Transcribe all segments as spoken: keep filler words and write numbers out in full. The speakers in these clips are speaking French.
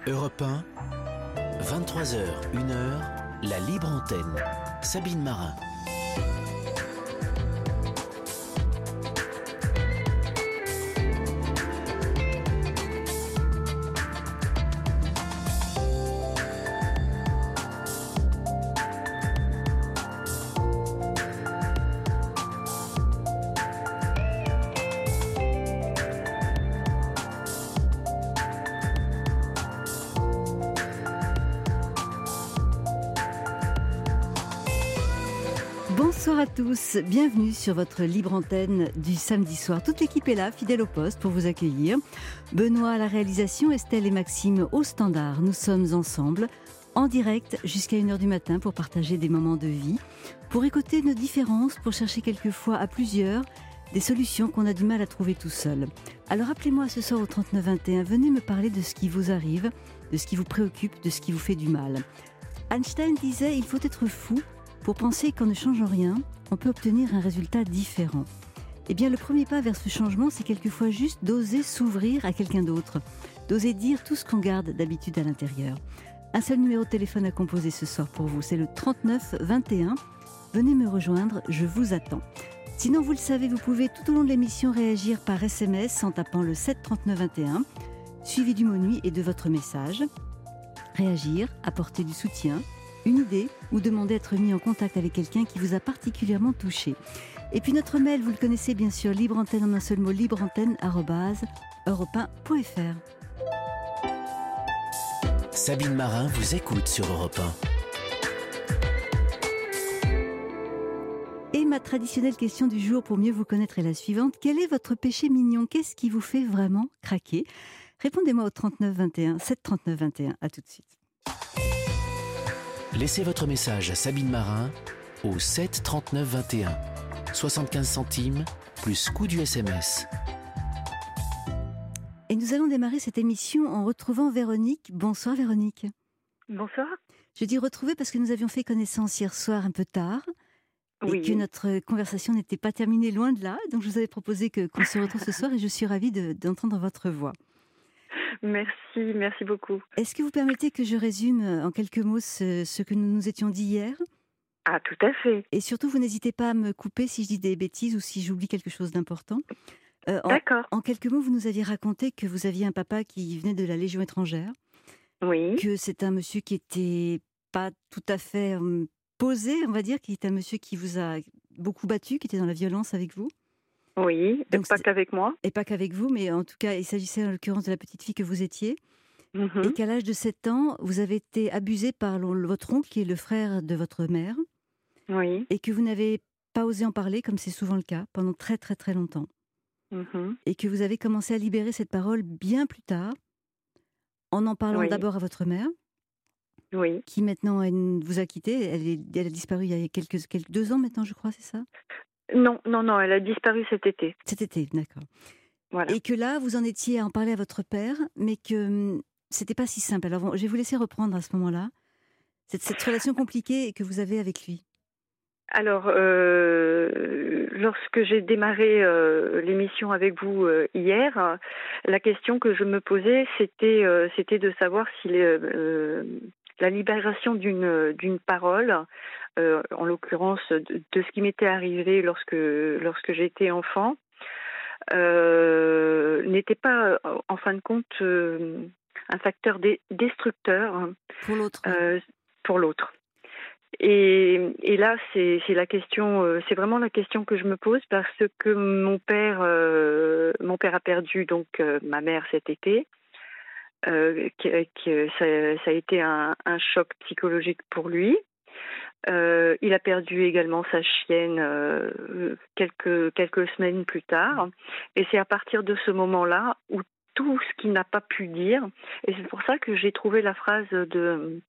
Europe un, vingt-trois heures, une heure, la libre antenne. Sabine Marin. Bonsoir à tous, bienvenue sur votre libre antenne du samedi soir. Toute l'équipe est là, fidèle au poste, pour vous accueillir. Benoît à la réalisation, Estelle et Maxime au standard. Nous sommes ensemble, en direct, jusqu'à une heure du matin pour partager des moments de vie, pour écouter nos différences, pour chercher quelquefois à plusieurs des solutions qu'on a du mal à trouver tout seul. Alors appelez-moi ce soir au trente-neuf vingt et un, venez me parler de ce qui vous arrive, de ce qui vous préoccupe, de ce qui vous fait du mal. Einstein disait « Il faut être fou » pour penser qu'en ne changeant rien, on peut obtenir un résultat différent. Eh bien, le premier pas vers ce changement, c'est quelquefois juste d'oser s'ouvrir à quelqu'un d'autre, d'oser dire tout ce qu'on garde d'habitude à l'intérieur. Un seul numéro de téléphone à composer ce soir pour vous, c'est le trente-neuf vingt et un. Venez me rejoindre, je vous attends. Sinon, vous le savez, vous pouvez tout au long de l'émission réagir par S M S en tapant le sept trente-neuf vingt et un, suivi du mot nuit et de votre message. Réagir, apporter du soutien, une idée ou demander à être mis en contact avec quelqu'un qui vous a particulièrement touché. Et puis notre mail, vous le connaissez bien sûr, libreantenne en un seul mot, libreantenne arobase europe un point f r. Sabine Marin vous écoute sur Europe un. Et ma traditionnelle question du jour pour mieux vous connaître est la suivante. Quel est votre péché mignon ? Qu'est-ce qui vous fait vraiment craquer ? Répondez-moi au trente-neuf vingt et un, sept trente-neuf vingt et un. À tout de suite. Laissez votre message à Sabine Marin au sept trente-neuf vingt et un. soixante-quinze centimes plus coût du S M S. Et nous allons démarrer cette émission en retrouvant Véronique. Bonsoir Véronique. Bonsoir. Je dis retrouver parce que nous avions fait connaissance hier soir un peu tard. Oui. Et que notre conversation n'était pas terminée, loin de là. Donc je vous avais proposé que, qu'on se retrouve ce soir et je suis ravie de, d'entendre votre voix. Merci, merci beaucoup. Est-ce que vous permettez que je résume en quelques mots ce, ce que nous nous étions dit hier ? Ah, tout à fait. Et surtout, vous n'hésitez pas à me couper si je dis des bêtises ou si j'oublie quelque chose d'important. Euh, en, D'accord. En quelques mots, vous nous aviez raconté que vous aviez un papa qui venait de la Légion étrangère. Oui. Que c'est un monsieur qui était pas tout à fait euh, posé, on va dire, qui est un monsieur qui vous a beaucoup battu, qui était dans la violence avec vous. Oui, Donc, pas c'est... qu'avec moi. Et pas qu'avec vous, mais en tout cas, il s'agissait en l'occurrence de la petite fille que vous étiez. Mm-hmm. Et qu'à l'âge de sept ans, vous avez été abusé par le, votre oncle, qui est le frère de votre mère. Oui. Et que vous n'avez pas osé en parler, comme c'est souvent le cas, pendant très très très longtemps. Mm-hmm. Et que vous avez commencé à libérer cette parole bien plus tard, en en parlant oui. d'abord à votre mère, oui. qui maintenant elle vous a quitté. Elle, est, elle a disparu il y a quelques, quelques deux ans maintenant, je crois, c'est ça ? Non, non, non, elle a disparu cet été. Cet été, d'accord. Voilà. Et que là, vous en étiez à en parler à votre père, mais que hum, c'était pas si simple. Alors, je vais vous laisser reprendre à ce moment-là cette, cette relation compliquée que vous avez avec lui. Alors, euh, lorsque j'ai démarré euh, l'émission avec vous euh, hier, euh, la question que je me posais, c'était, euh, c'était de savoir si les, euh, la libération d'une, d'une parole, euh, en l'occurrence de, de ce qui m'était arrivé lorsque, lorsque j'étais enfant, euh, n'était pas, en fin de compte, euh, un facteur dé- destructeur pour l'autre. Euh, pour l'autre. Et, et là, c'est, c'est la question, euh, c'est vraiment la question que je me pose parce que mon père, euh, mon père a perdu donc euh, ma mère cet été. Euh, qui, qui, ça, ça a été un, un choc psychologique pour lui. Euh, il a perdu également sa chienne euh, quelques quelques semaines plus tard. Et c'est à partir de ce moment-là où tout ce qu'il n'a pas pu dire. Et c'est pour ça que j'ai trouvé la phrase de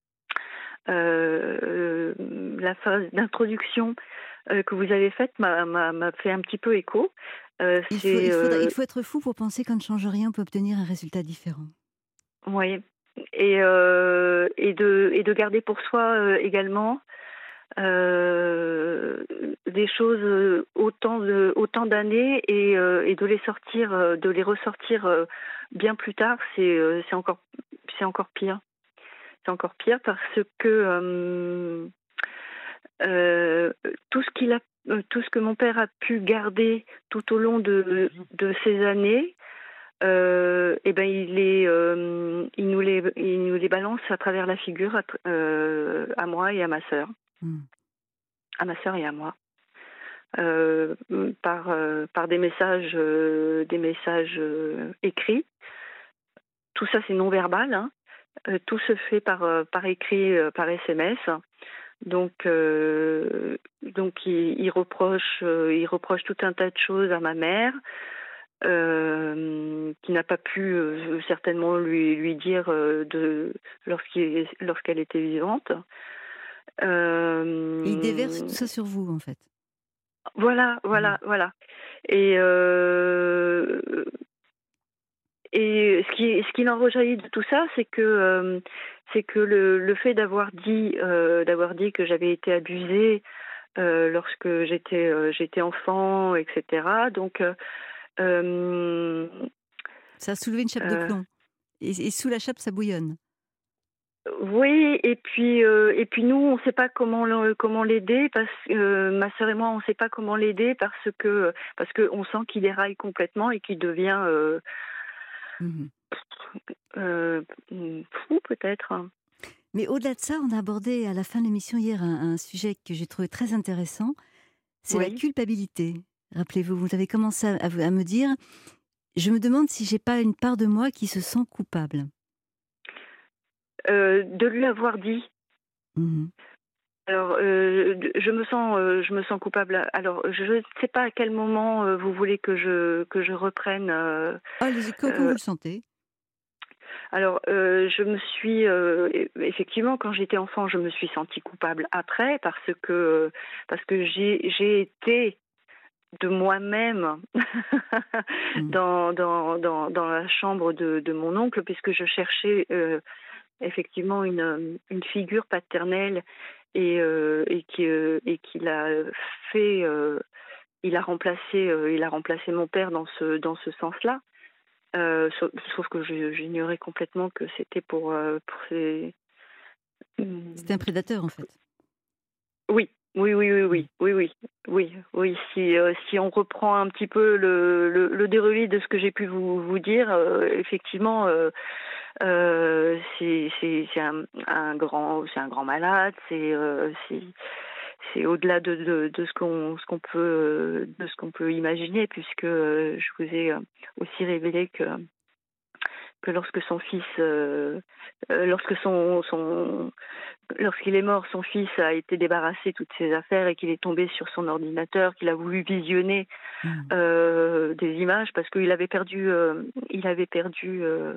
Euh, la phase d'introduction euh, que vous avez faite m'a, m'a, m'a fait un petit peu écho. Euh, il, c'est, faut, il, faudrait, euh... il faut être fou pour penser qu'en ne change rien, on peut obtenir un résultat différent. Oui, et, euh, et, de, et de garder pour soi euh, également euh, des choses autant, de, autant d'années et, euh, et de les sortir, de les ressortir bien plus tard, c'est, c'est encore c'est encore pire. C'est encore pire parce que euh, euh, tout ce qu'il a, euh, tout ce que mon père a pu garder tout au long de, de ces années, euh, eh ben il les, euh, il nous les, il nous les balance à travers la figure à, tr- euh, à moi et à ma sœur, Mm. à ma sœur et à moi. Euh, par, euh, par des messages, euh, des messages euh, écrits. Tout ça, c'est non verbal. Hein. Euh, tout se fait par, euh, par écrit, euh, par S M S. Donc, euh, donc il, il reproche, euh, il reproche tout un tas de choses à ma mère, euh, qui n'a pas pu euh, certainement lui, lui dire euh, de, lorsqu'il, lorsqu'elle était vivante. Et il déverse Euh, tout ça sur vous, en fait. voilà, Mm. voilà, voilà. Et euh, Et ce qui, ce qui en rejaillit de tout ça, c'est que, euh, c'est que le, le fait d'avoir dit, euh, d'avoir dit que j'avais été abusée euh, lorsque j'étais, euh, j'étais enfant, et cetera. Donc, euh, euh, Ça a soulevé une chape de euh, plomb. Et, et sous la chape, ça bouillonne. oui. Et puis, euh, et puis nous, on ne sait pas comment le- comment l'aider parce que euh, ma sœur et moi, on ne sait pas comment l'aider parce que parce que on sent qu'il déraille complètement et qu'il devient euh, Mhm. euh, fou peut-être. Mais au-delà de ça, on a abordé à la fin de l'émission hier un, un sujet que j'ai trouvé très intéressant, c'est la Oui. culpabilité. Rappelez-vous, vous avez commencé à, à vous- à me dire, je me demande si j'ai pas une part de moi qui se sent coupable. Euh, de lui avoir dit. Mhm. Alors, euh, je me sens, euh, je me sens coupable. Alors, je ne sais pas à quel moment euh, vous voulez que je que je reprenne. euh, Allez-y, comme, comme vous euh, le sentez. alors, euh, je me suis euh, effectivement, quand j'étais enfant, je me suis sentie coupable après parce que parce que j'ai j'ai été de moi-même Mhm. dans, dans dans dans la chambre de, de mon oncle puisque je cherchais euh, effectivement une, une figure paternelle et, euh, et qui euh, et qu'il a fait euh, il a remplacé euh, il a remplacé mon père dans ce dans ce sens-là. Euh, sauf, sauf que je- j'ignorais complètement que c'était pour euh, pour ces C'était un prédateur, en fait. oui. Oui, oui, oui, Mhm. oui, oui, oui, oui, oui. Si, euh, si on reprend un petit peu le, le, le déroulé de ce que j'ai pu vous, vous dire, euh, effectivement, euh, Euh, c'est c'est c'est un, un grand c'est un grand malade. C'est euh, c'est c'est au-delà de, de, de ce qu'on ce qu'on peut euh, de ce qu'on peut imaginer puisque euh, je vous ai euh, aussi révélé que que lorsque son fils euh, euh, lorsque son son lorsqu'il est mort, son fils a été débarrassé de toutes ses affaires et qu'il est tombé sur son ordinateur, qu'il a voulu visionner Mhm. euh, des images parce qu'il avait perdu euh, il avait perdu euh,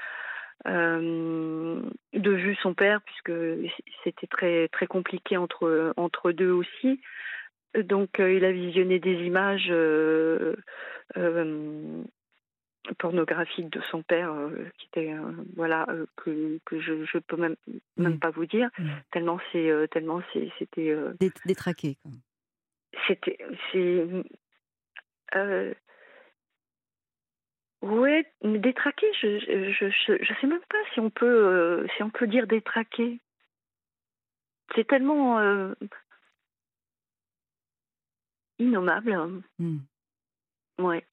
euh, de vue son père puisque c'était très très compliqué entre entre deux aussi. Donc euh, il a visionné des images euh, euh, pornographiques de son père euh, qui était euh, voilà euh, que que je je peux même même Oui. pas vous dire Mhm. tellement c'est euh, tellement c'est c'était euh, Dé- Détraqué, quoi. c'était c'est euh, ouais, détraqué, je, je je je sais même pas si on peut euh, si on peut dire détraqué. C'est tellement euh, innommable. Mhm. Ouais.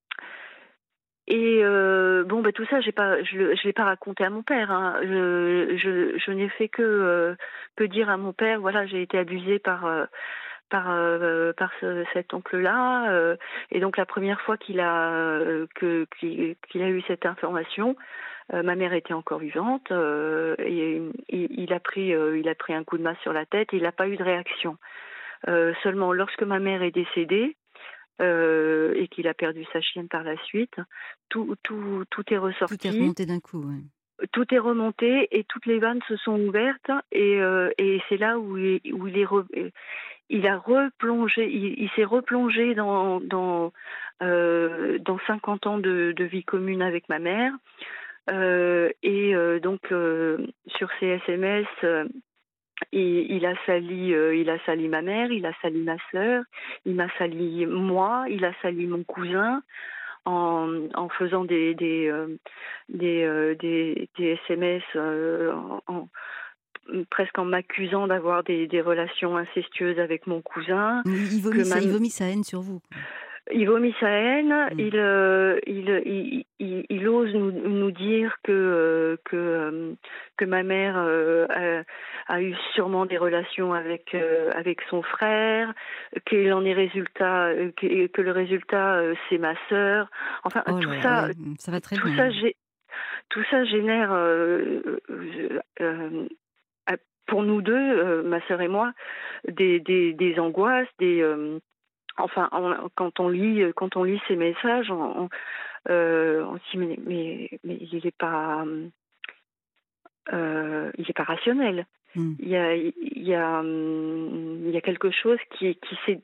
Et euh, bon, bah, tout ça, j'ai pas, je ne l'ai pas raconté à mon père. Hein. Je, je, je n'ai fait que, euh, que dire à mon père, voilà, j'ai été abusée par, euh, par, euh, par ce- cet oncle-là. euh, et donc la première fois qu'il a, euh, que, qu'il, qu'il a eu cette information, euh, ma mère était encore vivante. euh, et il, il a pris, euh, il a pris un coup de masse sur la tête. Et il n'a pas eu de réaction. Euh, seulement lorsque ma mère est décédée. Euh, et qu'il a perdu sa chienne par la suite, tout, tout, tout est Tout est ressorti, remonté d'un coup, ouais. tout est remonté et toutes les vannes se sont ouvertes et, euh, et c'est là où il, où il est re- il a replongé, il, il s'est replongé dans dans euh, dans cinquante ans de, de vie commune avec ma mère euh, et euh, donc euh, sur ces S M S. euh, il, il a sali, euh, il a sali ma mère, il a sali ma sœur, il m'a sali moi, il a sali mon cousin. en, en faisant des des euh, des, euh, des, des S M S, euh, en, en- presque en m'accusant d'avoir des, des relations incestueuses avec mon cousin, Il, il que vomit sa, ma, il vomit sa haine sur vous. il vomit sa haine, Mm. il, euh, il, il, il, il ose nous, nous dire que, euh, que, euh, que ma mère euh, a, a eu sûrement des relations avec, euh, avec son frère, qu'il en est résultat, euh, que, que le résultat euh, c'est ma sœur. Enfin, Oh tout là là, ça, ouais, ça va très tout loin. ça, j'ai, tout ça génère euh, euh, euh, pour nous deux, euh, ma sœur et moi, des, des, des angoisses, des euh, enfin, on, quand on lit, quand on lit ces messages, on, on, euh, on se dit mais, mais, mais il n'est pas, euh, il est pas rationnel. Mm. Il y a, il y a, il y a quelque chose qui, qui s'est,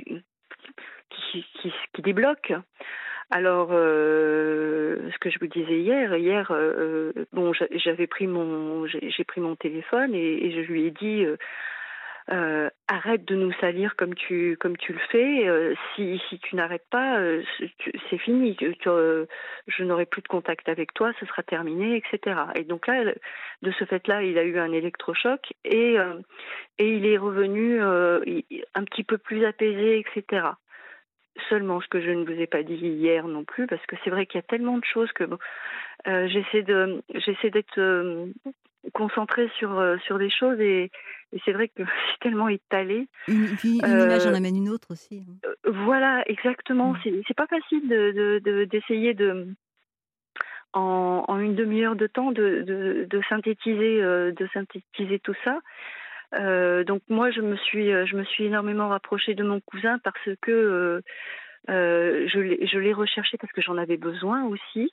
qui, qui, qui débloque. Alors, euh, ce que je vous disais hier, hier, euh, bon, j'avais pris mon, j'ai, j'ai pris mon téléphone et, et je lui ai dit. Euh, Euh, arrête de nous salir comme tu comme tu le fais. Euh, si si tu n'arrêtes pas, euh, tu, c'est fini. Tu, tu, euh, je n'aurai plus de contact avec toi, ce sera terminé, et cetera. Et donc là, de ce fait-là, il a eu un électrochoc et euh, et il est revenu euh, un petit peu plus apaisé, et cetera. Seulement, ce que je ne vous ai pas dit hier non plus, parce que c'est vrai qu'il y a tellement de choses que bon, euh, j'essaie de j'essaie d'être euh, concentrée sur euh, sur des choses et, et c'est vrai que c'est tellement étalé. Une, puis une image en Euh, amène une autre aussi. Hein. voilà, exactement. Mm. C'est c'est pas facile de, de, de- d'essayer de en, en une demi-heure de temps de, de, de synthétiser euh, de synthétiser tout ça. Euh, donc moi je me suis je me suis énormément rapprochée de mon cousin parce que euh, euh, je l'ai je l'ai recherché parce que j'en avais besoin aussi.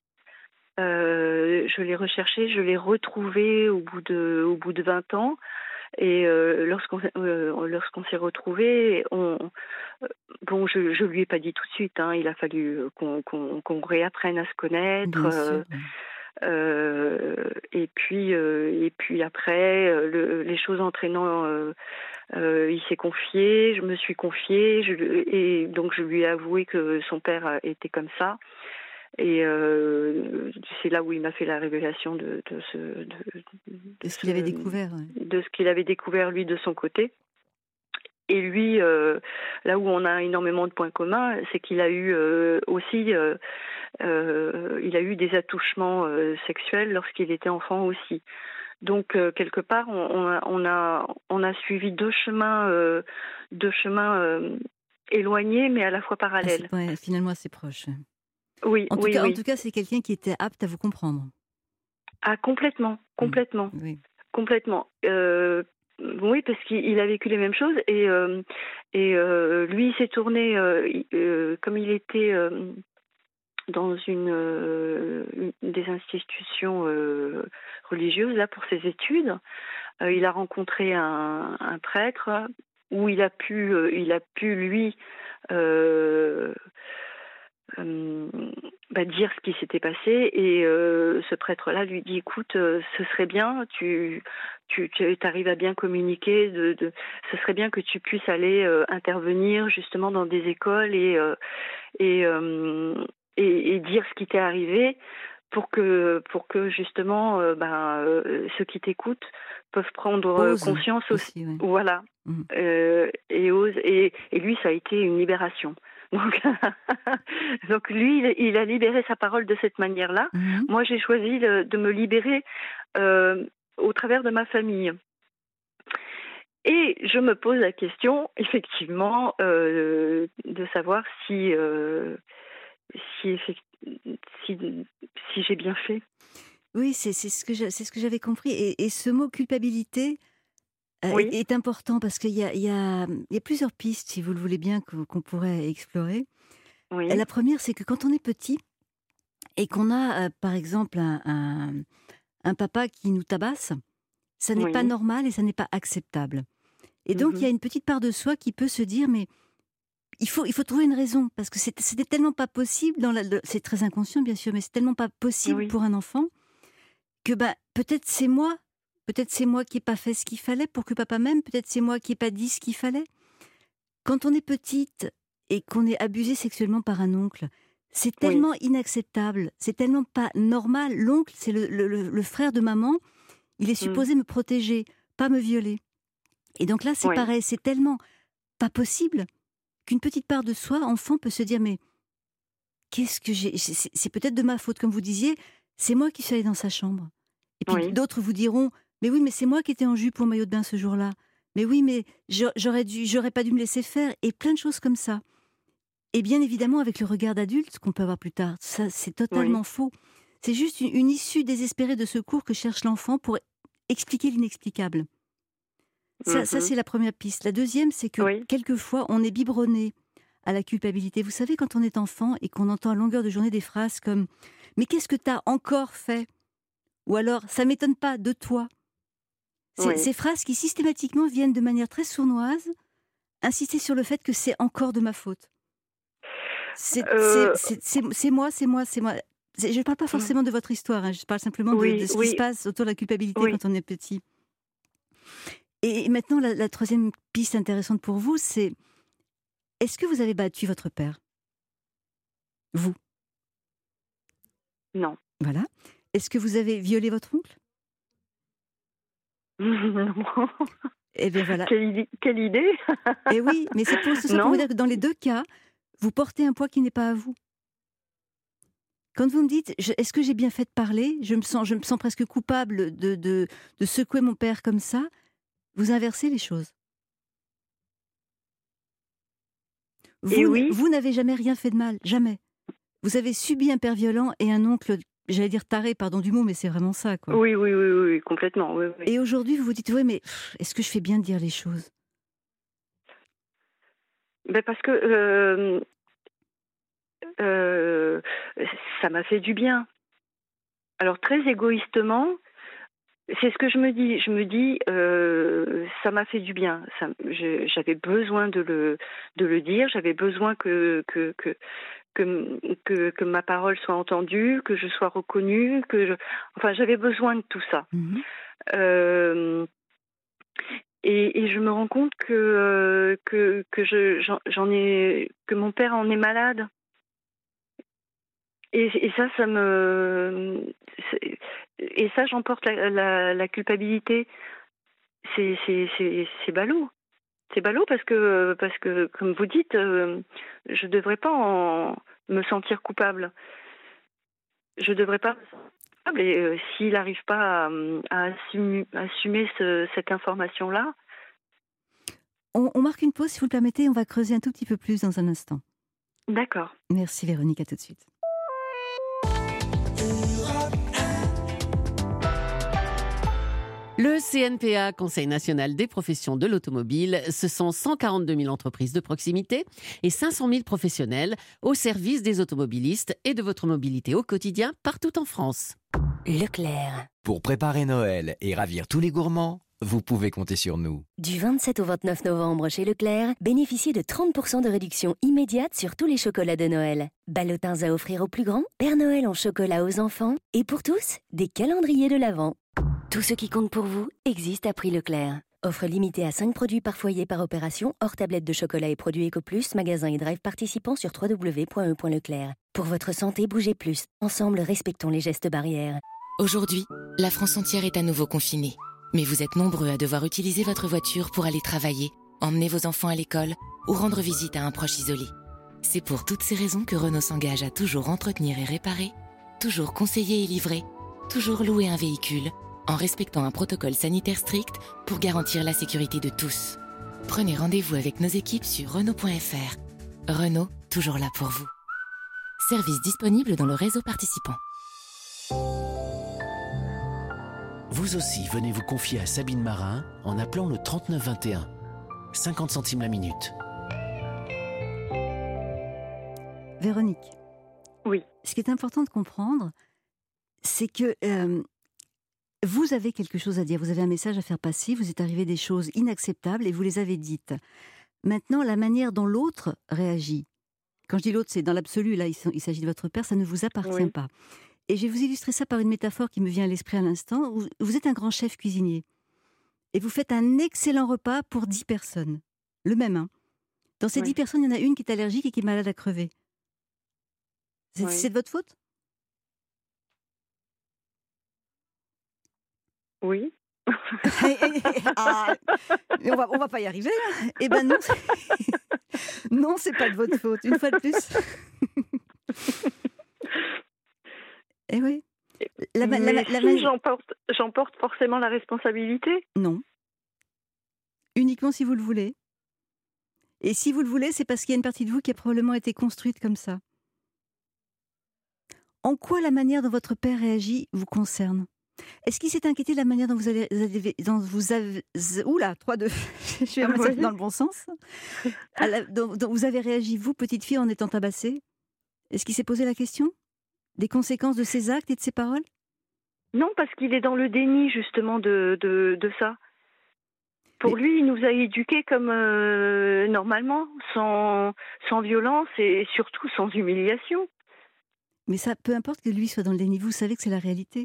Euh, je l'ai recherché, je l'ai retrouvé au bout de au bout de vingt ans. Et euh, lorsqu'on euh, lorsqu'on s'est retrouvés, on euh, bon, je je lui ai pas dit tout de suite. Hein, il a fallu qu'on qu'on qu'on réapprenne à se connaître. Bien sûr. Euh, euh, et puis euh, et puis après, euh, le, les choses entraînant, euh, euh, il s'est confié, je me suis confiée, je, et donc je lui ai avoué que son père était comme ça. Et euh, c'est là où il m'a fait la révélation de, de ce, de, De de ce qu'il avait ce, découvert. Ouais. de ce qu'il avait découvert lui de son côté. Et lui, euh, là où on a énormément de points communs, c'est qu'il a eu euh, aussi, euh, euh, il a eu des attouchements euh, sexuels lorsqu'il était enfant aussi. Donc euh, quelque part, on, on, a, on a on a suivi deux chemins, euh, deux chemins euh, éloignés, mais à la fois Ah, c'est parallèles. pas- finalement assez proche. Oui, En tout oui, cas, en oui. tout cas, c'est quelqu'un qui était apte à vous comprendre. Ah, complètement, Mm. complètement. Oui. Complètement. Euh, oui, parce qu'il il a vécu les mêmes choses et, euh, et euh, lui, il s'est tourné, euh, il- euh, comme il était euh, dans une, euh, une des institutions euh, religieuses là pour ses études, euh, il a rencontré un, un prêtre où il a pu, euh, il a pu lui euh, euh, bah, dire ce qui s'était passé et euh, ce prêtre-là lui dit écoute, euh, ce serait bien, tu tu, tu arrives à bien communiquer, de, de, ce serait bien que tu puisses aller euh, intervenir justement dans des écoles et euh, et, euh, et et dire ce qui t'est arrivé pour que pour que justement euh, ben euh, ceux qui t'écoutent peuvent prendre euh, Ose conscience aussi, aussi, oui. voilà. Mm. Euh, et ose et, et lui ça a été une libération. Donc, donc lui, il, il a libéré sa parole de cette manière-là. Mhm. Moi, j'ai choisi de, de me libérer euh, au travers de ma famille. Et je me pose la question, effectivement, euh, de savoir si, euh, si, si, si j'ai bien fait. Oui, c'est c'est ce que j'a- c'est ce que j'avais compris. Et, et ce mot culpabilité euh, est, Oui, est important parce qu'il y a, il y, a, il y a plusieurs pistes, si vous le voulez bien, que- qu'on pourrait explorer. oui, La première, c'est que quand on est petit et qu'on a, euh, par exemple, un, un, un papa qui nous tabasse, ça n'est pas oui. normal et ça n'est pas acceptable. Et donc, il y Mhm. a une petite part de soi qui peut se dire, mais il faut, il faut trouver une raison, parce que c'est- c'était tellement pas possible, dans la, le- c'est très inconscient bien sûr, mais c'est tellement pas possible Oui, pour un enfant, que bah, peut-être c'est moi, peut-être c'est moi qui n'ai pas fait ce qu'il fallait pour que papa m'aime, peut-être c'est moi qui n'ai pas dit ce qu'il fallait. Quand on est petite et qu'on est abusé sexuellement par un oncle, C'est tellement oui. inacceptable, c'est tellement pas normal. L'oncle, c'est le, le, le frère de maman, il est supposé mmh. me protéger, pas me violer. Et donc là, c'est oui. pareil, c'est tellement pas possible qu'une petite part de soi, enfant, peut se dire, mais qu'est-ce que j'ai... C'est, c'est peut-être de ma faute, comme vous disiez, c'est moi qui suis allée dans sa chambre. Et puis oui. d'autres vous diront, mais oui, mais c'est moi qui étais en jupe ou en maillot de bain ce jour-là. Mais oui, mais j'aurais dû, j'aurais pas dû me laisser faire. Et plein de choses comme ça. Et bien évidemment, avec le regard d'adulte qu'on peut avoir plus tard, ça, c'est totalement oui. faux. C'est juste une, une issue désespérée de secours que cherche l'enfant pour expliquer l'inexplicable. Ça, mm-hmm. ça, c'est la première piste. La deuxième, c'est que oui. quelquefois, on est biberonné à la culpabilité. Vous savez, quand on est enfant et qu'on entend à longueur de journée des phrases comme « Mais qu'est-ce que t'as encore fait ?» ou alors « Ça m'étonne pas de toi ». C'est, oui. Ces phrases qui systématiquement viennent de manière très sournoise insister sur le fait que c'est encore de ma faute. C'est, euh... c'est, c'est, c'est, c'est moi, c'est moi, c'est moi. C'est, je ne parle pas forcément de votre histoire, hein, je parle simplement de, oui, de ce oui. qui se passe autour de la culpabilité oui. quand on est petit. Et maintenant, la, la troisième piste intéressante pour vous, c'est est-ce que vous avez battu votre père ? Vous ? Non. Voilà. Est-ce que vous avez violé votre oncle ? Non. Eh bien voilà. Quelle idée, quelle idée. Eh oui, mais c'est pour, c'est ça pour vous dire que dans les deux cas, vous portez un poids qui n'est pas à vous. Quand vous me dites, je, est-ce que j'ai bien fait de parler ? Je me sens, je me sens presque coupable de, de, de secouer mon père comme ça. Vous inversez les choses. Vous, et oui. vous n'avez jamais rien fait de mal, jamais. Vous avez subi un père violent et un oncle, j'allais dire taré, pardon du mot, mais c'est vraiment ça, quoi. Oui, oui, oui, oui, complètement. Oui, oui. Et aujourd'hui, vous vous dites, oui, mais pff, est-ce que je fais bien de dire les choses ? Ben parce que euh, euh, ça m'a fait du bien. Alors très égoïstement, c'est ce que je me dis. Je me dis, euh, ça m'a fait du bien. Ça, je, j'avais besoin de le de le dire. J'avais besoin que que que que que, que ma parole soit entendue, que je sois reconnue, que je, enfin j'avais besoin de tout ça. Mmh. Euh, Et, et je me rends compte que euh, que que je j'en, j'en ai que mon père en est malade. Et, et ça, ça me et ça, j'emporte la, la, la culpabilité. C'est c'est c'est c'est ballot. C'est ballot parce que parce que comme vous dites, euh, je devrais pas en me sentir coupable. Je devrais pas. Et euh, s'il n'arrive pas à, à assumer, assumer ce, cette information-là. On, on marque une pause, si vous le permettez, on va creuser un tout petit peu plus dans un instant. D'accord. Merci Véronique, à tout de suite. Le C N P A, Conseil national des professions de l'automobile, ce sont cent quarante-deux mille entreprises de proximité et cinq cent mille professionnels au service des automobilistes et de votre mobilité au quotidien partout en France. Leclerc. Pour préparer Noël et ravir tous les gourmands, vous pouvez compter sur nous. Du vingt-sept au vingt-neuf novembre chez Leclerc, bénéficiez de trente pour cent de réduction immédiate sur tous les chocolats de Noël. Ballotins à offrir aux plus grands, Père Noël en chocolat aux enfants et pour tous, des calendriers de l'Avent. Tout ce qui compte pour vous existe à prix Leclerc. Offre limitée à cinq produits par foyer par opération, hors tablette de chocolat et produits EcoPlus, magasins et drive participants sur w w w point e point leclerc. Pour votre santé, bougez plus. Ensemble, respectons les gestes barrières. Aujourd'hui, la France entière est à nouveau confinée. Mais vous êtes nombreux à devoir utiliser votre voiture pour aller travailler, emmener vos enfants à l'école ou rendre visite à un proche isolé. C'est pour toutes ces raisons que Renault s'engage à toujours entretenir et réparer, toujours conseiller et livrer, toujours louer un véhicule, en respectant un protocole sanitaire strict pour garantir la sécurité de tous. Prenez rendez-vous avec nos équipes sur Renault point F R. Renault, toujours là pour vous. Service disponible dans le réseau participant. Vous aussi, venez vous confier à Sabine Marin en appelant le trente-neuf vingt et un. cinquante centimes la minute. Véronique. Oui. Ce qui est important de comprendre, c'est que euh, vous avez quelque chose à dire, vous avez un message à faire passer, vous êtes arrivé des choses inacceptables et vous les avez dites. Maintenant, la manière dont l'autre réagit, quand je dis l'autre, c'est dans l'absolu, là, il s'agit de votre père, ça ne vous appartient oui. pas. Et je vais vous illustrer ça par une métaphore qui me vient à l'esprit à l'instant. Vous êtes un grand chef cuisinier et vous faites un excellent repas pour dix personnes. Le même, hein. Dans ces oui. dix personnes, il y en a une qui est allergique et qui est malade à crever. C'est, Oui. c'est de votre faute? Oui. Ah, mais on va, on va pas y arriver. Là. Eh ben non, c'est... non, c'est pas de votre faute. Une fois de plus. Eh oui. La, ma- la, Mais ma- la, si ma- j'en porte, j'en porte forcément la responsabilité. Non. Uniquement si vous le voulez. Et si vous le voulez, c'est parce qu'il y a une partie de vous qui a probablement été construite comme ça. En quoi la manière dont votre père réagit vous concerne? Est-ce qu'il s'est inquiété de la manière dont vous avez, dont vous avez, oula, trois, deux, je vais remettre ça Oui. dans le bon sens, à la- dont, dont vous avez réagi, vous, petite fille, en étant tabassée? Est-ce qu'il s'est posé la question des conséquences de ses actes et de ses paroles? Non, parce qu'il est dans le déni justement de, de, de ça. Pour Mais- lui, il nous a éduqués comme euh, normalement, sans, sans violence et surtout sans humiliation. Mais ça, peu importe que lui soit dans le déni, vous savez que c'est la réalité.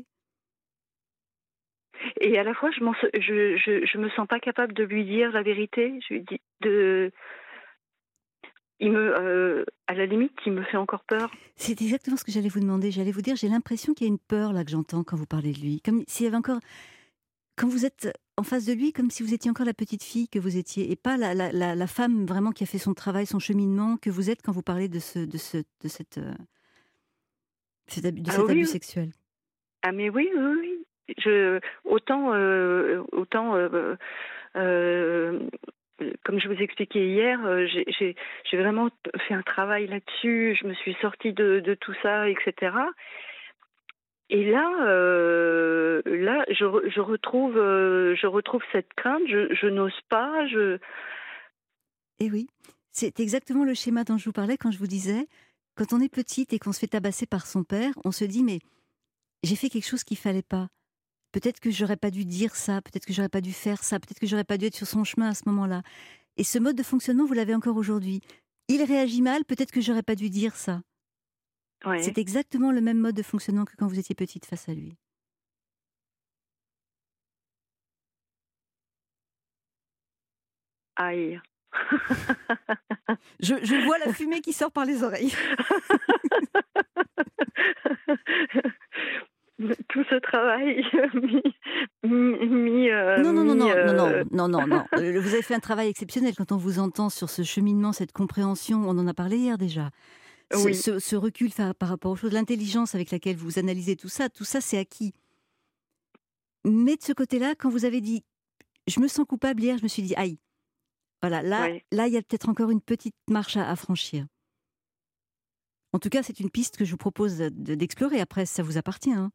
Et à la fois, je, m'en, je, je, je me sens pas capable de lui dire la vérité. Je lui dis de, il me, euh, à la limite, il me fait encore peur. C'est exactement ce que j'allais vous demander. J'allais vous dire, j'ai l'impression qu'il y a une peur là que j'entends quand vous parlez de lui. Comme s'il y avait encore, quand vous êtes en face de lui, comme si vous étiez encore la petite fille que vous étiez, et pas la, la, la, la femme vraiment qui a fait son travail, son cheminement, que vous êtes quand vous parlez de, ce, de, ce, de, cette, euh, cet abus, de Ah cet oui, abus oui. sexuel. Ah mais oui, oui, oui. Je, autant, euh, autant, euh, euh, comme je vous expliquais hier, euh, j'ai, j'ai, j'ai vraiment fait un travail là-dessus. Je me suis sortie de, de tout ça, et cetera. Et là, euh, là, je, re- je retrouve, euh, je retrouve cette crainte. Je, je n'ose pas. Je, Et oui, c'est exactement le schéma dont je vous parlais quand je vous disais, quand on est petite et qu'on se fait tabasser par son père, on se dit, mais j'ai fait quelque chose qu'il fallait pas. Peut-être que j'aurais pas dû dire ça, peut-être que j'aurais pas dû faire ça, peut-être que j'aurais pas dû être sur son chemin à ce moment-là. Et ce mode de fonctionnement, vous l'avez encore aujourd'hui. Il réagit mal, peut-être que j'aurais pas dû dire ça. ouais. C'est exactement le même mode de fonctionnement que quand vous étiez petite face à lui. Aïe. Je, je vois la fumée qui sort par les oreilles. Tout ce travail mis, mis, mis, euh, Non, non, non, mis, non, non, euh, non, non, non, non. Euh, Vous avez fait un travail exceptionnel quand on vous entend sur ce cheminement, cette compréhension. On en a parlé hier déjà. Ce, Oui. ce, ce recul par, par rapport aux choses, l'intelligence avec laquelle vous analysez tout ça, tout ça, c'est acquis. Mais de ce côté-là, quand vous avez dit, je me sens coupable hier, je me suis dit, aïe. Voilà, là, Ouais. là, il y a peut-être encore une petite marche à, à franchir. En tout cas, c'est une piste que je vous propose de- d'explorer. Après, ça vous appartient. Hein.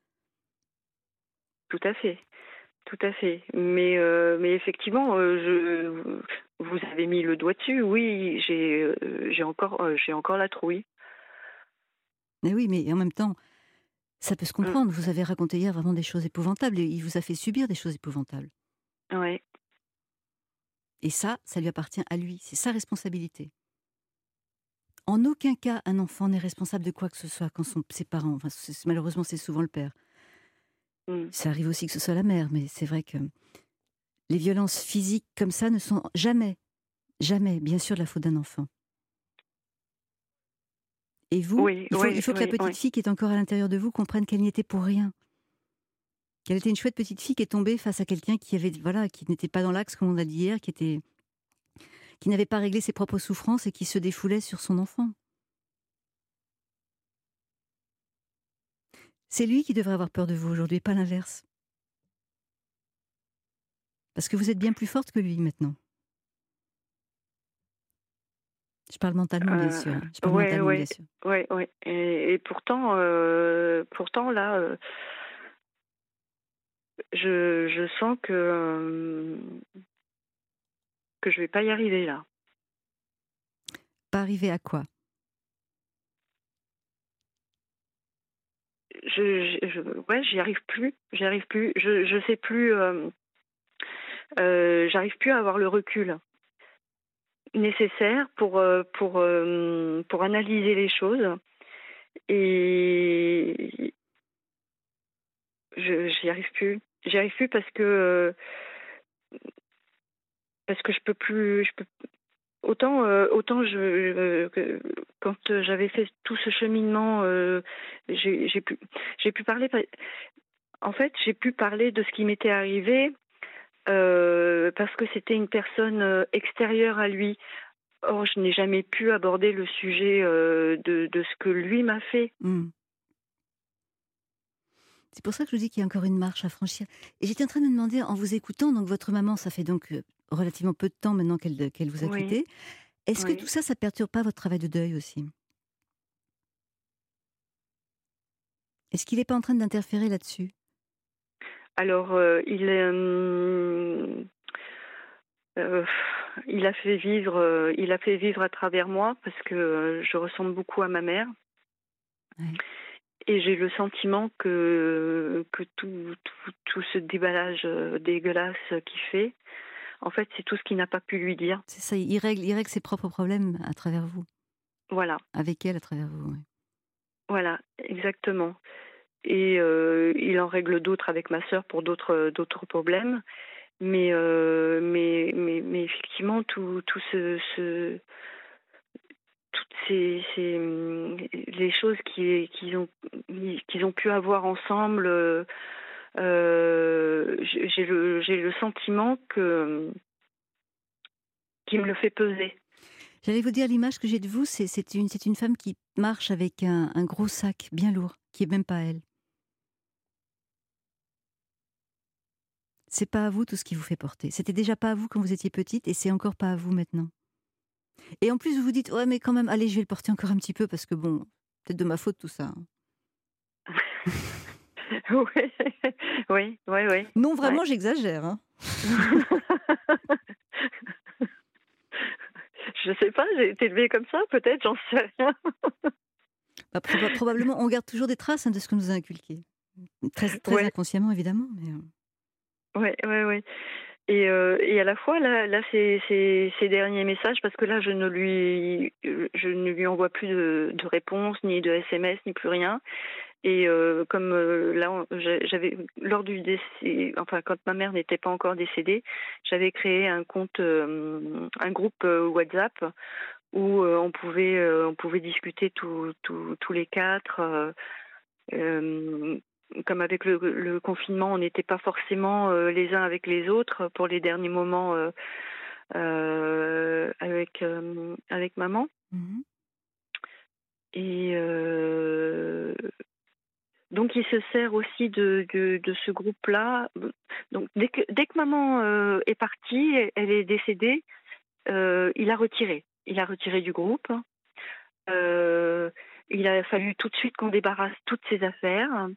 Tout à fait, tout à fait. Mais, euh, mais effectivement, euh, je, vous avez mis le doigt dessus. Oui, j'ai, euh, j'ai encore, euh, j'ai encore la trouille. Mais oui, mais en même temps, ça peut se Mm. comprendre. Vous avez raconté hier vraiment des choses épouvantables. Et il vous a fait subir des choses épouvantables. Ouais. Et ça, ça lui appartient à lui. C'est sa responsabilité. En aucun cas, un enfant n'est responsable de quoi que ce soit quand son, ses parents, enfin, c'est- malheureusement, c'est souvent le père. Mm. Ça arrive aussi que ce soit la mère, mais c'est vrai que les violences physiques comme ça ne sont jamais, jamais, bien sûr, de la faute d'un enfant. Et vous, Oui, il faut, oui, il faut que la oui, petite oui. fille qui est encore à l'intérieur de vous comprenne qu'elle n'y était pour rien. Qu'elle était une chouette petite fille qui est tombée face à quelqu'un qui avait, voilà, qui n'était pas dans l'axe, comme on a dit hier, qui était, qui n'avait pas réglé ses propres souffrances et qui se défoulait sur son enfant. C'est lui qui devrait avoir peur de vous aujourd'hui, pas l'inverse. Parce que vous êtes bien plus forte que lui maintenant. Je parle mentalement, bien Euh, sûr. hein. Je parle ouais, mentalement, ouais, bien sûr. ouais, ouais. Et, et pourtant, euh, pourtant là, euh, je, je sens que euh, que je vais pas y arriver là. Pas arriver à quoi? Je, je, je- ouais, j'y arrive plus. J'y arrive plus. Je, je sais plus. Euh, euh, j'arrive plus à avoir le recul nécessaire pour euh, pour euh, pour analyser les choses. Et je j'y arrive plus. J'y arrive plus parce que euh, parce que je peux plus. Je peux. autant, euh, autant je, euh, que- quand euh, j'avais fait tout ce cheminement, euh, j'ai, j'ai pu, j'ai pu parler. En fait, j'ai pu parler de ce qui m'était arrivé euh, parce que c'était une personne euh, extérieure à lui. Or, je n'ai jamais pu aborder le sujet euh, de, de ce que lui m'a fait. Hmm. C'est pour ça que je vous dis qu'il y a encore une marche à franchir. Et j'étais en train de me demander, en vous écoutant, donc votre maman, ça fait donc euh, relativement peu de temps maintenant qu'elle qu'elle vous a Oui, quitté. Est-ce que oui. tout ça, ça perturbe pas votre travail de deuil aussi? Est-ce qu'il n'est pas en train d'interférer là-dessus? Alors, euh, il, euh, euh, il a fait vivre, euh, il a fait vivre à travers moi parce que euh, je ressemble beaucoup à ma mère. Ouais. Et j'ai le sentiment que, que tout, tout, tout ce déballage euh, dégueulasse qu'il fait, en fait, c'est tout ce qu'il n'a pas pu lui dire. C'est ça, il règle, il règle ses propres problèmes à travers vous, Voilà, avec elle à travers vous. Ouais. voilà, exactement. Et euh, il en règle d'autres avec ma sœur pour d'autres d'autres problèmes. Mais, euh, mais, mais, mais effectivement, tout, tout ce, ce, toutes ces, ces, hum, les choses qui- qu'ils ont, qu'ils ont pu avoir ensemble, euh, euh, j'ai j'ai le, j'ai le sentiment que qu'il me le fait peser. J'allais vous dire, l'image que j'ai de vous, c'est c'est une, c'est une femme qui marche avec un, un gros sac bien lourd, qui est même pas elle. C'est pas à vous tout ce qui vous fait porter. C'était déjà pas à vous quand vous étiez petite et c'est encore pas à vous maintenant. Et en plus, vous vous dites, ouais, mais quand même, allez, je vais le porter encore un petit peu parce que bon, peut-être de ma faute tout ça. oui, oui, oui, oui. Non, vraiment, Ouais. j'exagère. Hein. Je sais pas, j'ai été élevée comme ça, peut-être, j'en sais rien. Bah, proba- probablement, on garde toujours des traces hein, de ce que nous a inculqué. Très, très Ouais, inconsciemment, évidemment. Mais... euh, ouais, ouais, ouais. Et, euh, et à la fois, là, là ces, ces, ces derniers messages, parce que là, je ne lui, je ne lui envoie plus de, de réponses, ni de S M S, ni plus rien. Et euh, comme euh, là, on- j'a- j'avais lors du décès, enfin quand ma mère n'était pas encore décédée, j'avais créé un compte, euh, un groupe euh, WhatsApp où euh, on pouvait, euh, on pouvait discuter tous tous tous les quatre. euh, euh, comme avec le, le confinement, on n'était pas forcément euh, les uns avec les autres pour les derniers moments euh, euh, avec euh, avec maman. mhm. Et euh, donc, il se sert aussi de, de, de ce groupe-là. Donc, dès que, dès que maman euh, est partie, elle est décédée, euh, il a retiré. Il a retiré du groupe. Euh, il a fallu tout de suite qu'on débarrasse toutes ses affaires.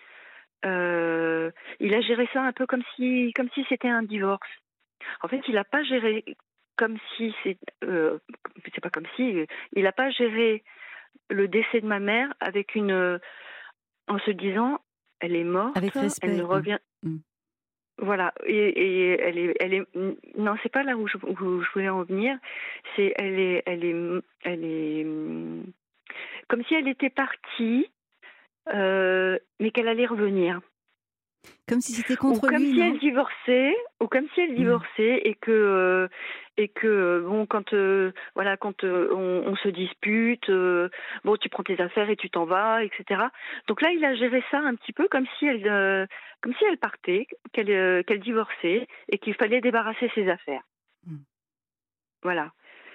Euh, il a géré ça un peu comme si, comme si c'était un divorce. En fait, il n'a pas géré comme si c'est, euh, c'est pas comme si, il n'a pas géré le décès de ma mère avec une, en se disant, elle est morte, Avec elle ne respect. Quoi. revient. Mm. Voilà, et, et elle est, elle est, non, c'est pas là où je, où je voulais en venir. C'est, elle est, elle est, elle est, comme si elle était partie, euh, mais qu'elle allait revenir. Comme si c'était Ou contre comme lui, si non? elle divorçait, ou comme si elle Mm. divorçait et que euh, et que euh, bon quand euh, voilà quand euh, on, on se dispute, euh, bon tu prends tes affaires et tu t'en vas, et cetera. Donc là il a géré ça un petit peu comme si elle euh, comme si elle partait, qu'elle euh, qu'elle divorçait et qu'il fallait débarrasser ses affaires. Mm. Voilà,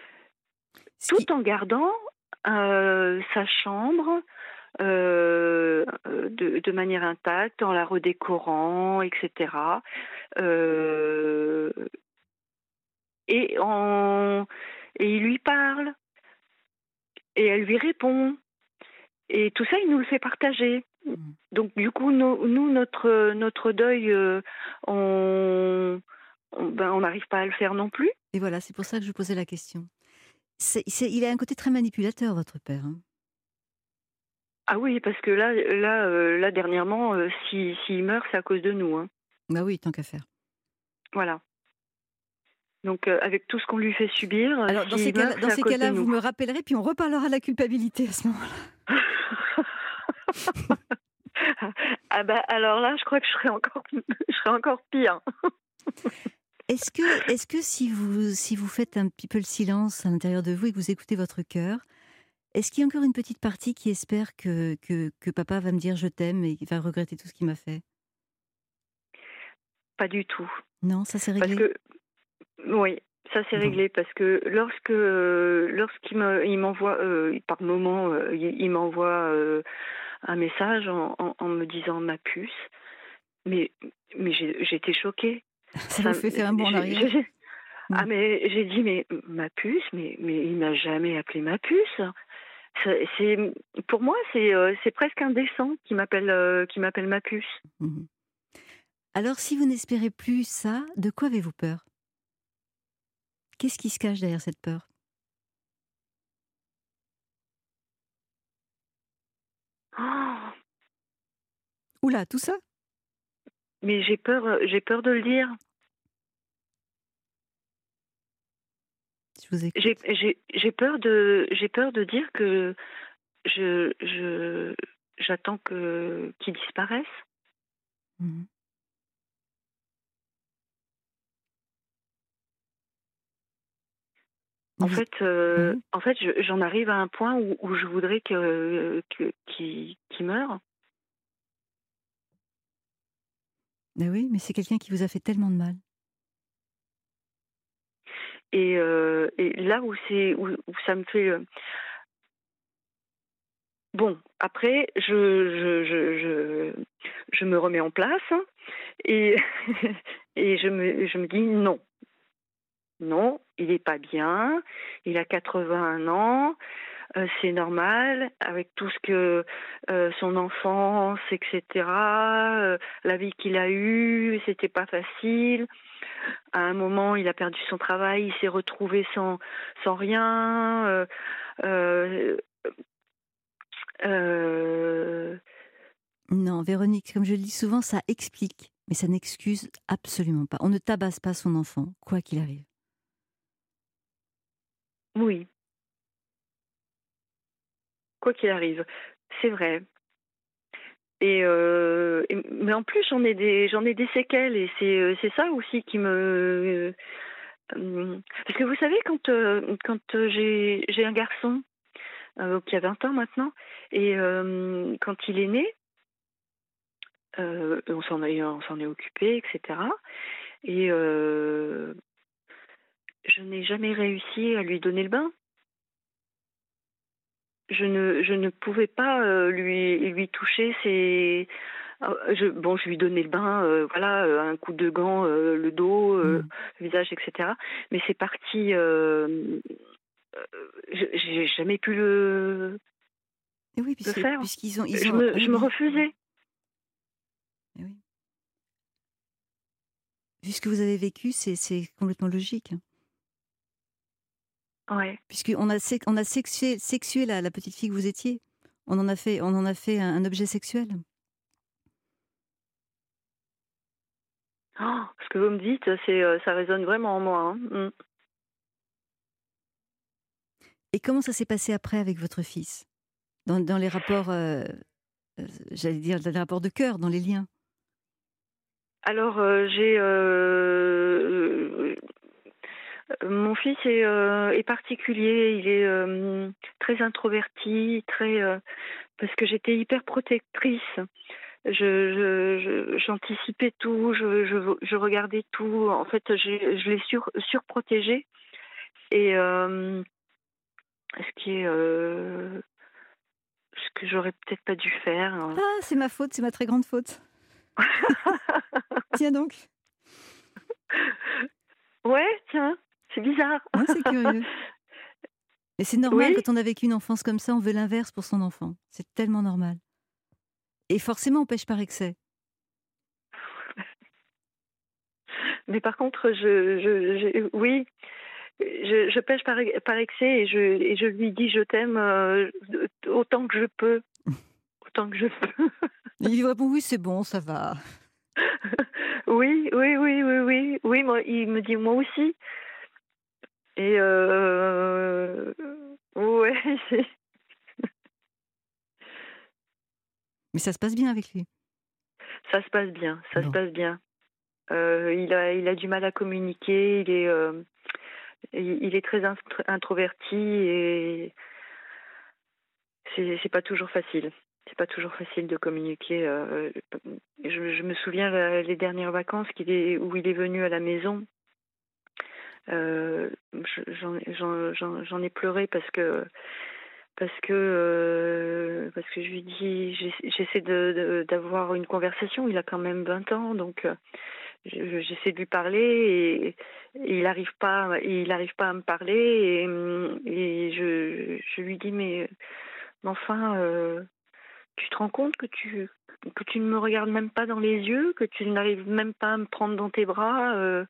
Ce tout qui... en gardant euh, sa chambre. Euh, de, de manière intacte, en la redécorant, et cetera. Euh, et, en, et il lui parle, et elle lui répond. Et tout ça, il nous le fait partager. Mm. Donc du coup, nous, nous notre, notre deuil, euh, on on ben, on n'arrive pas à le faire non plus. Et voilà, c'est pour ça que je vous posais la question. C'est, c'est, il a un côté très manipulateur, votre père. Hein. Ah oui, parce que là, là, euh, là dernièrement, euh, si, s'il meurt, c'est à cause de nous. Hein. Bah oui, tant qu'à faire. Voilà. Donc, euh, avec tout ce qu'on lui fait subir, euh, Alors, dans ces s'il cas-là, meurt, dans c'est à ces cause cas-là de vous nous. me rappellerez, puis on reparlera de la culpabilité à ce moment-là. Ah bah alors là, je crois que je serais encore, je serais encore pire. Est-ce que, est-ce que si vous, si vous faites un petit peu le silence à l'intérieur de vous et que vous écoutez votre cœur, est-ce qu'il y a encore une petite partie qui espère que, que, que papa va me dire je t'aime et qu'il va regretter tout ce qu'il m'a fait? Pas du tout. Non, ça c'est Parce réglé. que, oui, ça c'est Bon. réglé parce que lorsque euh, lorsqu'il me, il m'envoie, euh, par moment, euh, il, il m'envoie euh, un message en, en, en me disant ma puce, mais, mais j'ai, j'étais choquée. Ça Ça, vous fait faire un bond en j'ai- arrière. j'ai- Mm. ah mais j'ai dit mais ma puce, mais, mais il m'a jamais appelé ma puce. C'est, c'est- pour moi c'est, euh, c'est presque indécent qu'il m'appelle euh, qu'il m'appelle ma puce. Mhm. Alors, si vous n'espérez plus ça, de quoi avez-vous peur? Qu'est-ce qui se cache derrière cette peur? Oh, Oula, tout ça? mais j'ai peur, euh, j'ai peur de le dire. Je vous écoute. J'ai, j'ai, j'ai peur de, j'ai peur de dire que je, je, j'attends que qu'il disparaisse. Mhm. En Vous- fait, euh, Oui. en fait, je- j'en arrive à un point où, où je voudrais que, que qu'il, qu'il meure. Ben oui, mais c'est quelqu'un qui vous a fait tellement de mal. Et, euh, et là où c'est, où, où ça me fait, euh, bon, après, je, je, je, je, je me remets en place hein, et et je me, je me dis non. Non, il n'est pas bien, il a quatre-vingt-un ans, euh, c'est normal, avec tout ce que euh, son enfance, et cetera, euh, la vie qu'il a eue, c'était pas facile. À un moment, il a perdu son travail, il s'est retrouvé sans, sans rien. Euh, euh, euh, Non, Véronique, comme je le dis souvent, ça explique, mais ça n'excuse absolument pas. On ne tabasse pas son enfant, quoi qu'il arrive. oui, quoi qu'il arrive, c'est vrai. Et, euh, et- mais en plus j'en ai des j'en ai des séquelles et c'est euh, c'est ça aussi qui me euh, parce que vous savez quand euh, quand euh, j'ai j'ai un garçon euh, qui a vingt ans maintenant et euh, quand il est né euh, on s'en est on s'en est occupé etc et euh, je n'ai jamais réussi à lui donner le bain. Je ne je ne pouvais pas euh, lui lui toucher ses Euh, je, bon, je lui donnais le bain, euh, voilà, euh, un coup de gant, euh, le dos, euh, Mm. le visage, et cetera. Mais c'est parti. Euh, euh, je- j'ai jamais pu le, Et oui, le puisque, faire. puisqu'ils ont, ils Je ont, me, oui, je me oui, refusais. eh oui. Vu ce que vous avez vécu, c'est, c'est complètement logique, hein. Ouais. Puisqu'on a, sec- on a sexué, sexué la, la petite fille que vous étiez. On en a fait, on en a fait un, un objet sexuel. Oh, ce que vous me dites, c'est, euh, ça résonne vraiment en moi. Hein. Mm. Et comment ça s'est passé après avec votre fils? Dans, dans les rapports, euh, euh, j'allais dire, dans les rapports de cœur, dans les liens. Alors, euh, j'ai. Euh, euh, mon fils est, euh, est particulier. Il est euh, très introverti, très. Euh, parce que j'étais hyper protectrice. Je, je, je- j'anticipais tout, je, je, je regardais tout. En fait, je, je l'ai sur, surprotégé. Et euh, ce qui est euh, ce que j'aurais peut-être pas dû faire. Hein. Ah, c'est ma faute, c'est ma très grande faute. Tiens donc. Ouais, tiens, c'est bizarre. Non, c'est curieux. Mais c'est normal, Oui, quand on a vécu une enfance comme ça, on veut l'inverse pour son enfant. C'est tellement normal. Et forcément, on pêche par excès. mais par contre, je, je, je- oui, je, je pêche par, par excès et je, et je lui dis je t'aime euh, autant que je peux, autant que je peux. Et il répond oui, c'est bon, ça va. Oui, oui, oui, oui, oui, oui. Moi, il me dit moi aussi. Et euh, ouais, c'est- Mais ça se passe bien avec lui. ça se passe bien, ça se Bon. passe bien. Euh, il a, il a du mal à communiquer. Il est, euh, il, il est très intro- introverti et c'est, c'est pas toujours facile. C'est pas toujours facile de communiquer. euh, je, je me souviens euh, les dernières vacances qu'il est, où il est venu à la maison. Euh, je- j'en, j'en, j'en, j'en ai pleuré parce que parce que euh, parce que je lui dis j'essa- j'essaie de, de- d'avoir une conversation. Il a quand même vingt ans, donc euh, je- j'essaie de lui parler et, et il n'arrive pas il arrive pas à me parler et, et je, je lui dis mais, mais enfin euh, tu te rends compte que tu que tu ne me regardes même pas dans les yeux, que tu n'arrives même pas à me prendre dans tes bras. euh.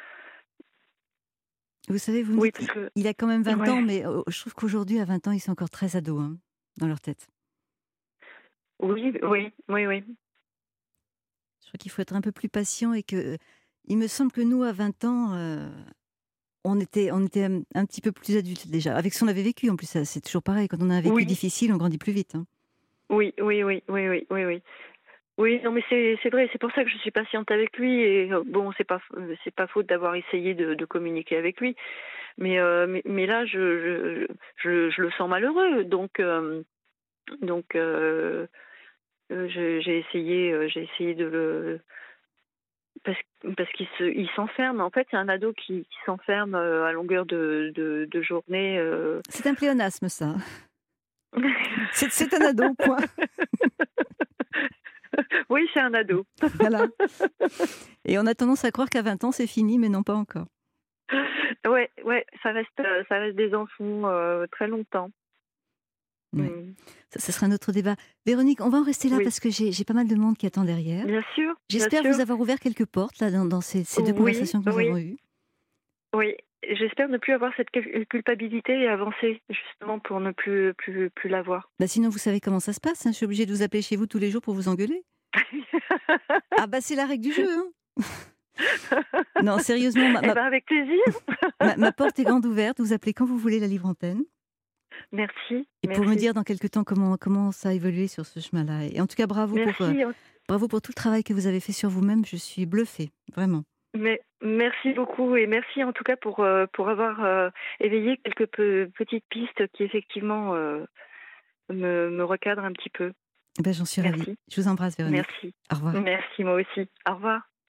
Vous savez, vous me Oui, dites, parce il, que il a quand même vingt ouais. ans, mais euh, je trouve qu'aujourd'hui, à vingt ans, ils sont encore très ados hein, dans leur tête. Oui, oui, oui, oui. Je crois qu'il faut être un peu plus patient et que, il me semble que nous, à vingt ans, euh, on était, on était un, un petit peu plus adultes déjà. Avec ce qu'on avait vécu, en plus, ça, c'est toujours pareil. Quand on a un vécu Oui, difficile, on grandit plus vite. Hein. oui, oui, oui, oui, oui, oui, oui. Oui, non, mais c'est c'est vrai. C'est pour ça que je suis patiente avec lui. Et euh, bon, c'est pas euh, c'est pas faute d'avoir essayé de, de communiquer avec lui. Mais euh, mais, mais là, je je, je je le sens malheureux. Donc euh, donc euh, euh, je- j'ai essayé euh, j'ai essayé de le parce parce qu'il se il s'enferme. En fait, c'est un ado qui, qui s'enferme euh, à longueur de de, de journée. euh. C'est un pléonasme, ça. C'est, c'est un ado, point. Oui, c'est un ado. Voilà. Et on a tendance à croire qu'à vingt ans, c'est fini, mais non, pas encore. Ouais, ouais, ça reste, euh, ça reste des enfants euh, très longtemps. Ouais. Mm. Ça, ça sera notre débat. Véronique, on va en rester là Oui, parce que j'ai, j'ai pas mal de monde qui attend derrière. bien sûr, bien J'espère sûr. vous avoir ouvert quelques portes là, dans, dans ces, ces deux Oui, conversations que nous oui, avons eues. oui. J'espère ne plus avoir cette cul- culpabilité et avancer justement pour ne plus, plus, plus l'avoir. Bah sinon, vous savez comment ça se passe. Hein. Je suis obligée de vous appeler chez vous tous les jours pour vous engueuler. Ah bah c'est la règle du jeu. Hein. Non, sérieusement, ma, Eh ma, ben, avec plaisir. ma, ma porte est grande ouverte. Vous appelez quand vous voulez la Livre Antenne. Merci, Et pour me merci, dire dans quelques temps comment, comment ça a évolué sur ce chemin-là. Et en tout cas, bravo pour, euh, merci. bravo pour tout le travail que vous avez fait sur vous-même. Je suis bluffée, vraiment. Mais merci beaucoup et merci en tout cas pour euh, pour avoir euh, éveillé quelques pe- petites pistes qui effectivement euh, me, me recadrent un petit peu. Eh ben, j'en suis ravie. Merci, Je vous embrasse, Véronique. merci, Au revoir. merci moi aussi. Au revoir.